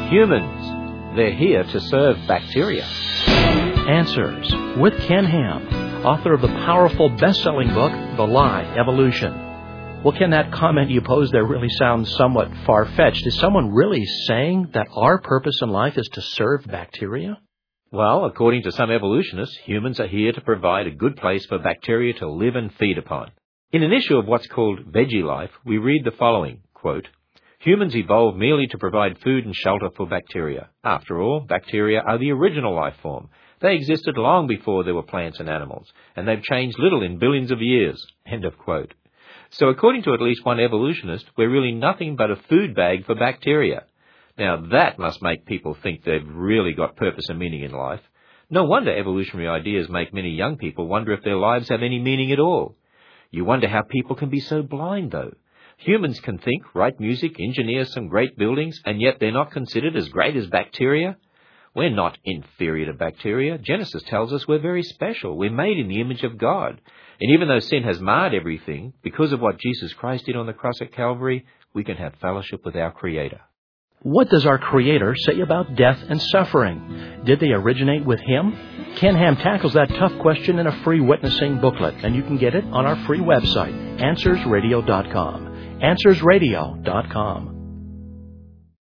Humans. They're here to serve bacteria. Answers with Ken Ham, author of the powerful best-selling book, The Lie, Evolution. Well, Ken, that comment you posed there really sounds somewhat far-fetched. Is someone really saying that our purpose in life is to serve bacteria? Well, according to some evolutionists, humans are here to provide a good place for bacteria to live and feed upon. In an issue of what's called Veggie Life, we read the following, quote, "Humans evolved merely to provide food and shelter for bacteria. After all, bacteria are the original life form. They existed long before there were plants and animals, and they've changed little in billions of years." End of quote. So according to at least one evolutionist, we're really nothing but a food bag for bacteria. Now that must make people think they've really got purpose and meaning in life. No wonder evolutionary ideas make many young people wonder if their lives have any meaning at all. You wonder how people can be so blind, though. Humans can think, write music, engineer some great buildings, and yet they're not considered as great as bacteria? We're not inferior to bacteria. Genesis tells us we're very special. We're made in the image of God. And even though sin has marred everything, because of what Jesus Christ did on the cross at Calvary, we can have fellowship with our Creator. What does our Creator say about death and suffering? Did they originate with Him? Ken Ham tackles that tough question in a free witnessing booklet, and you can get it on our free website, AnswersRadio.com. AnswersRadio.com.